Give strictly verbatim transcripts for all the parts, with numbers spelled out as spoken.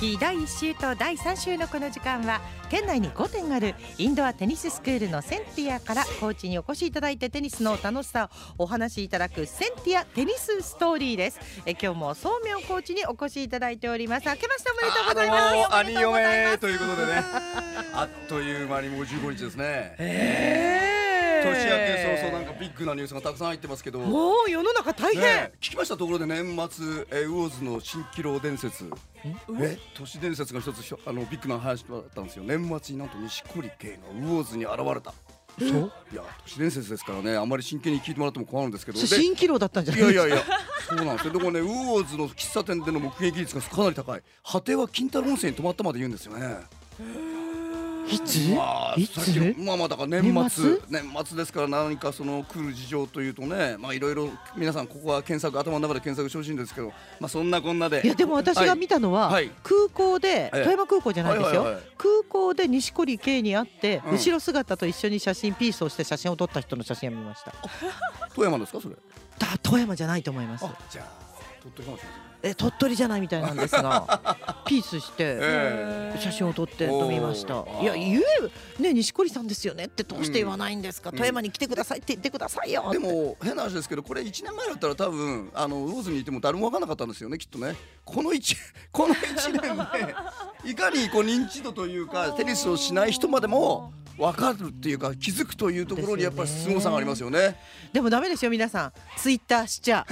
月だいいっ週とだいさん週のこの時間は県内にごてんあるインドアテニススクールのセンティアからコーチにお越しいただいてテニスの楽しさをお話しいただくセンティアテニスストーリーです。え今日も宗明コーチにお越しいただいております。明けましておめでとうございます。 兄嫁ということでねあっという間にもうじゅうごにちですね。 えー年明け早々なんかビッグなニュースがたくさん入ってますけど、 もう世の中大変、 ね、聞きましたところで年末えウォーズの蜃気楼伝説え都市伝説が一つあのビッグな話だったんですよ。年末になんと錦織圭がウォーズに現れた。 そういや都市伝説ですからね、あんまり真剣に聞いてもらっても困るんですけど、 蜃気楼だったんじゃないいやいやいやそうなんですよ。でもねウォーズの喫茶店での目撃率がかなり高い。果ては金太郎温泉に泊まったまで言うんですよね。 いつ、 まあ、 いさっきつのまあまあだから年末年末ですから何かその来る事情というとね、まあいろいろ皆さんここは検索頭の中で検索してほしいんですけど、まあそんなこんなでいやでも私が見たのは、 はい空港で、 ええ富山空港じゃないですよ、 はいはいはい空港で錦織圭に会って、 うん後ろ姿と一緒に写真ピースをして写真を撮った人の写真を見ました。 富山ですかそれ。 だ富山じゃないと思います。 あじゃあ鳥取かもしれません。 え鳥取じゃないみたいなんですがピースして、 え写真を撮ってと見ました。 おーいや言えね錦織さんですよねってどうして言わないんですか、 うん富山に来てくださいって言ってくださいよって。 でも変な話ですけど、これいちねんまえだったら多分あのウォーズにいても誰も分からなかったんですよねきっとね。この1このいちねんでいかにこう認知度というかテニスをしない人までも分かるっていうか気づくというところにやっぱり凄さがありますよね。 でもダメですよ皆さんツイッターしちゃ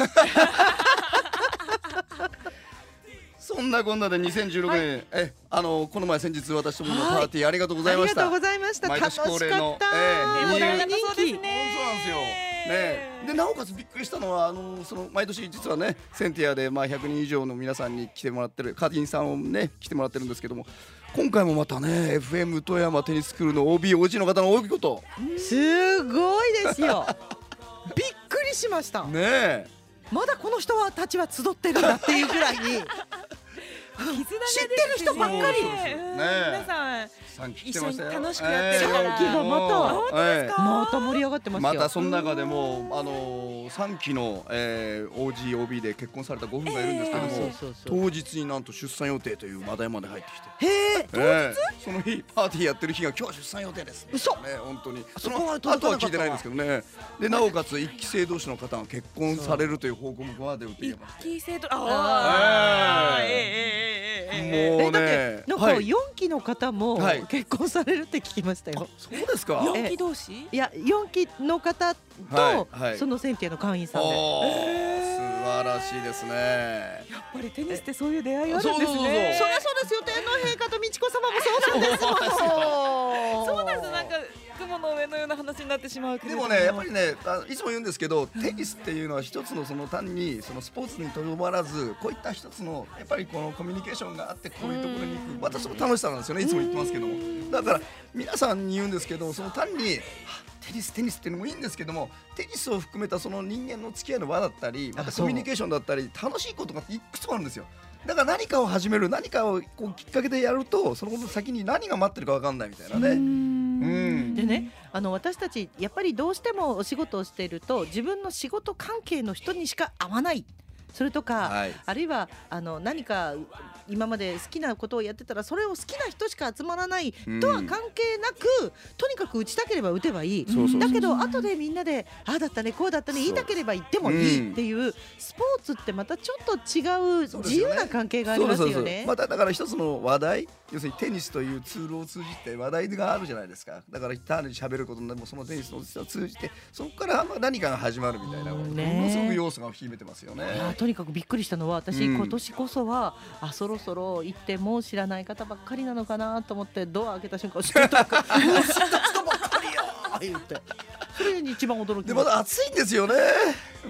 そんなこんなでにせんじゅうろくねん、はい、えあのこの前先日私どものパーティーありがとうございました。 ありがとうございました。 毎楽しかった。 年恒例の、 ええー、大人気。 そうなんですよ。ね、でなおかつびっくりしたのはあのその毎年実はねセンティアでまあひゃくにん以上の皆さんに来てもらってるカディンさんをね来てもらってるんですけども、今回もまたね エフエム 富山テニススクールの オービー オージー の方が多いこと、 すごいですよ。びっくりしました。 ねえまだこの人たちは集ってるんだっていうぐらいに。知ってる人ばっかり。 皆さん一緒に楽しくやってるから。 さんきがまた、 ええまた盛り上がってますよ。 またその中でもあのさんきの、えー、オージー、オービー で結婚されたご夫婦がいるんですけども、 えーそうそうそう当日になんと出産予定という話題まで入ってきて、 へえ、 えー、その日パーティーやってる日が今日は出産予定です、ね、 嘘ね本当にそそこはの後は聞いてないんですけどね。でなおかつ一期生同士の方が結婚されるという報告まで受けてまして、 一期生とああえーええええええもうえだってねなんかはいよんきの方もはい結婚されるって聞きましたよ。 そうですか。 四期同士？ いやよんきの方と、 はいはいそのセンティアの会員さんで。 おー素晴らしいですね。 やっぱりテニスってそういう出会いがあるんですそうそうそうそうね。 そりゃそうですよ。天皇陛下と美智子様もそうなんですもん。 そうなんです。なんか雲の上のような話になってしまうけれどでもねやっぱりねあいつも言うんですけど、テニスっていうのは一つのその単にそのスポーツにとどまらず、こういった一つのやっぱりこのコミュニケーションがあってこういうところに行くまたその楽しさなんですよね。いつも言ってますけども、だから皆さんに言うんですけど、その単にテニステニスっていうのもいいんですけども、テニスを含めたその人間の付き合いの場だったりまたコミュニケーションだったり楽しいことがいくつもあるんですよ。だから何かを始める何かをこうきっかけでやるとその先に何が待ってるか分かんないみたいなね。うんでね、あの私たちやっぱりどうしてもお仕事をしていると自分の仕事関係の人にしか会わない。それとか、 はい、 あるいはあの何か今まで好きなことをやってたらそれを好きな人しか集まらないとは関係なく、うん、とにかく打ちたければ打てばいい。 そうそうそう、 だけど後でみんなでああだったねこうだったね言いたければ言ってもいいっていう、うん、スポーツってまたちょっと違う自由な関係がありますよね。 まただから一つの話題、要するにテニスというツールを通じて話題があるじゃないですか。だから単に喋ることでもそのテニスを通じてそこから何かが始まるみたいな、うんね、ものすごく要素が秘めてますよね。 とにかくびっくりしたのは私、 うん、 今年こそはあそろそろ行ってもう知らない方ばっかりなのかなと思ってドア開けた瞬間知った人ばっかりよ言ってそれに一番驚きました。 でまだ暑いんですよね。 うん、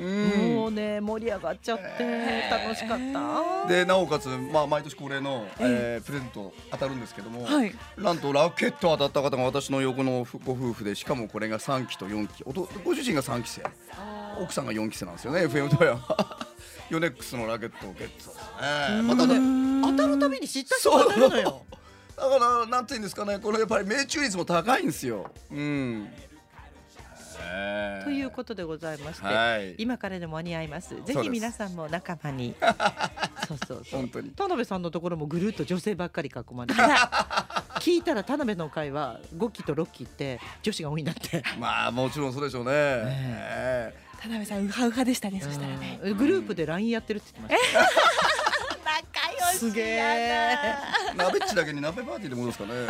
もうね盛り上がっちゃって楽しかったでなおかつ、まあ、毎年恒例の、えー、プレゼント当たるんですけども、 はい、 なんとラケット当たった方が私の横のご夫婦で、しかもこれがさんきとよんき、ご主人がさんき生、奥さんがよんき生なんですよね。 エフエム 富山ヨネックスのラケットをゲットですね。またね当たるたびに知った人が当たるのよ。 だからなんていうんですかね、これやっぱり命中率も高いんですよ。うんえーということでございまして、 はい、 今からでも間に合います。ぜひ皆さんも仲間にそうそうそう、 本当に田辺さんのところもぐるっと女性ばっかり囲まれて聞いたら田辺の会はごきとろっきって女子が多いんだって。 まあもちろんそうでしょうね、 え田辺さんウハウハでしたね。そしたらね、 グループで ライン やってるって言ってました。 仲良しすげやえ。 な。 鍋っちだけに鍋パーティーでもどうですかね。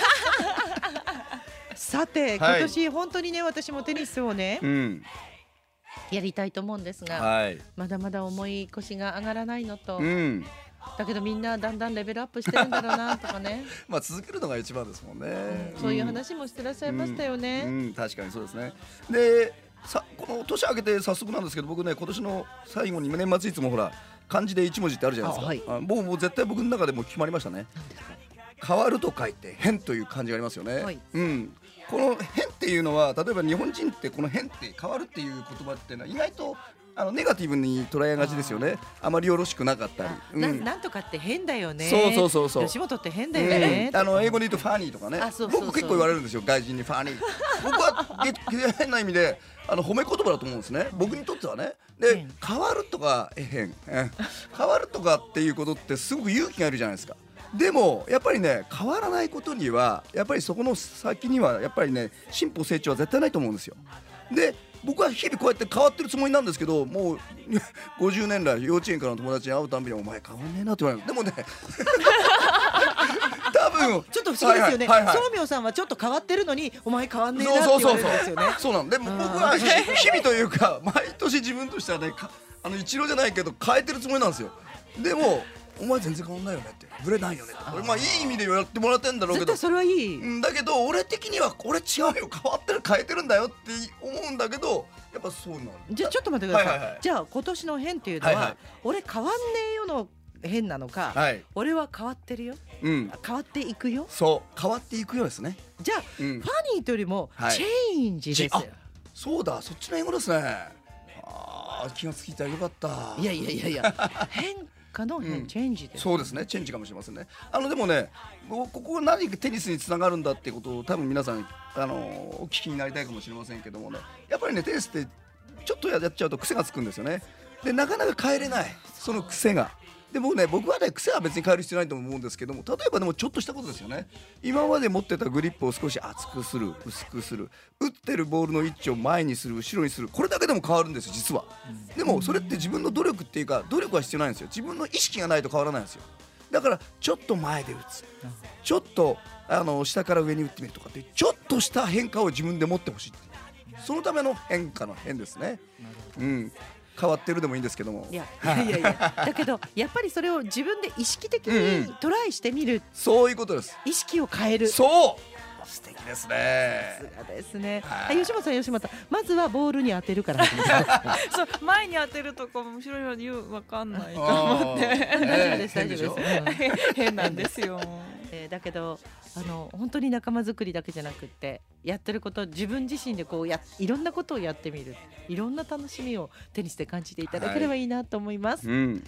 さて、 はい今年本当にね私もテニスをね、 うんやりたいと思うんですが、 はいまだまだ重い腰が上がらないのと、 うんだけどみんなだんだんレベルアップしてるんだろうなとかね、 まあ続けるのが一番ですもんね、 うんそういう話もしてらっしゃいましたよね。 うんうん確かにそうですね。でさこの年明けて早速なんですけど、僕ね今年の最後に年末いつもほら漢字で一文字ってあるじゃないですか。 あはいあもうもう絶対僕の中でも決まりましたね。変わると書いて変という漢字がありますよね、 はいうん、この変っていうのは例えば日本人ってこの変って変わるっていう言葉っていうのは意外とあのネガティブに捉えがちですよね。あまりよろしくなかったり、うんななんとかって変だよね。 そうそうそうそう吉本って変だよね、 うん、あの英語で言うとファニーとかね。 あそうそうそう僕結構言われるんですよ、外人にファニー。僕はげ変な意味であの褒め言葉だと思うんですね、僕にとってはね。で、 変変わるとかえ変え変わるとかっていうことってすごく勇気がいるじゃないですか。でもやっぱりね変わらないことにはやっぱりそこの先にはやっぱりね進歩成長は絶対ないと思うんですよ。で僕は日々こうやって変わってるつもりなんですけど、もうごじゅうねん来幼稚園からの友達に会うたんびにお前変わんねえなって言われる。でもね多分ちょっと不思議ですよね。 はいはいはいはい宗明さんはちょっと変わってるのにお前変わんねえなって言われるんですよね。 そうなんでも僕は日日々というか毎年自分としてはねかあの一郎じゃないけど変えてるつもりなんですよ。でもお前全然変わんないよねってブレないよねって、これまあいい意味でやってもらってんだろうけど、 絶対それはいい。 うんだけど俺的には俺違うよ、変わってる変えてるんだよって思うんだけど、やっぱそうなんだ。 じゃあちょっと待ってください、 はいはいはいじゃあ今年の変っていうのは、 はいはい俺変わんねえよの変なのか、 はい俺は変わってるよ、 うん変わっていくよ。 そう変わっていくようですね。 じゃあ、 うんファニーというよりも、 はいチェンジですよ。 あそうだ、そっちの英語ですね。あー気がついたらよかった。 いやいやいやいや変化の変、 うんチェンジです。 そうですね、チェンジかもしれませんね。あのでもね、こここ何かテニスにつながるんだっていうことを多分皆さんあのお聞きになりたいかもしれませんけどもね、やっぱりねテニスってちょっとやっちゃうと癖がつくんですよね。でなかなか変えれない、その癖が。でもね、僕はね癖は別に変える必要ないと思うんですけども、例えばでもちょっとしたことですよね。今まで持ってたグリップを少し厚くする、薄くする、打ってるボールの位置を前にする、後ろにする、これだけでも変わるんですよ実は。でもそれって自分の努力っていうか、努力は必要ないんですよ。自分の意識がないと変わらないんですよ。だからちょっと前で打つ、ちょっとあの下から上に打ってみるとかってちょっとした変化を自分で持ってほしいっていう、そのための変化の変ですね。うん、変わってるでもいいんですけども。 いやいやいやいやだけどやっぱりそれを自分で意識的にトライしてみる、 そういうことです。 意識を変える。 そう素敵ですね。 さすがですね。 はいあ吉本さん吉本さん、まずはボールに当てるから始めますそう前に当てるとこ後ろにはわかんないと思あーって大丈夫です大丈夫です、うん変なんですよ。 えーだけどあの本当に仲間作りだけじゃなくってやってること自分自身でこうやいろんなことをやってみる、いろんな楽しみをテニスで感じていただければいいなと思います、 うん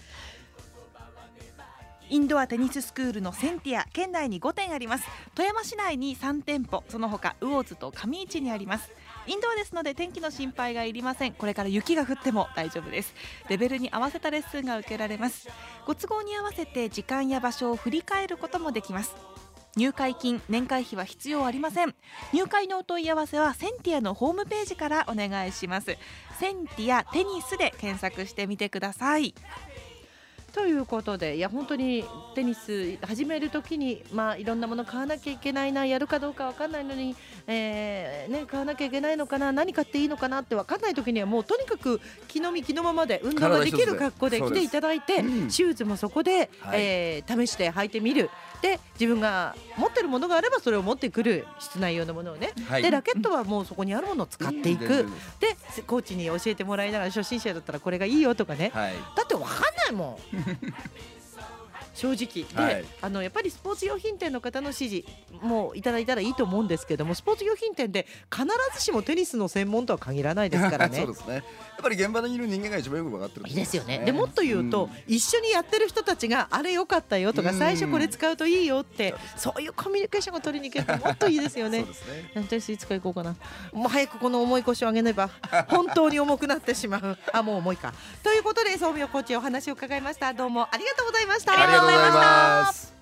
インドアテニススクールのセンティア、県内にごてんあります。富山市内にさんてんぽ、その他魚津と上市にあります。インドアですので天気の心配がいりません。これから雪が降っても大丈夫です。レベルに合わせたレッスンが受けられます。ご都合に合わせて時間や場所を振り返ることもできます。入会金、年会費は必要ありません。入会のお問い合わせはセンティアのホームページからお願いします。センティアテニスで検索してみてください。 ということでいや本当にテニス始めるときに、まあ、いろんなもの買わなきゃいけないな、やるかどうか分かんないのに、えーね、買わなきゃいけないのかな、何買っていいのかなって分かんないときにはもうとにかく気の身気のままで運動ができる格好で来ていただいて、 うんシューズもそこで、 はいえー試して履いてみる。で自分が持ってるものがあればそれを持ってくる、室内用のものをね、 はいでラケットはもうそこにあるものを使っていく、 うん全然ですでコーチに教えてもらいながら初心者だったらこれがいいよとかね、 はいだって分かんないもん正直で、 はい、 あのやっぱりスポーツ用品店の方の指示もいただいたらいいと思うんですけども、スポーツ用品店で必ずしもテニスの専門とは限らないですからね。 そうですね。やっぱり現場にいる人間が一番よく分かってる、 いいですよね。でもっと言うと、うん、一緒にやってる人たちがあれ良かったよとか、最初これ使うといいよって、うん、そういうコミュニケーションが取りに行けるともっといいですよね。そうですね。テニスいつか行こうかな。もう早くこの重い腰を上げねば本当に重くなってしまう。あ、もう重いか。ということで、総明コーチお話を伺いました。どうもありがとうございました。 ありがとうございます。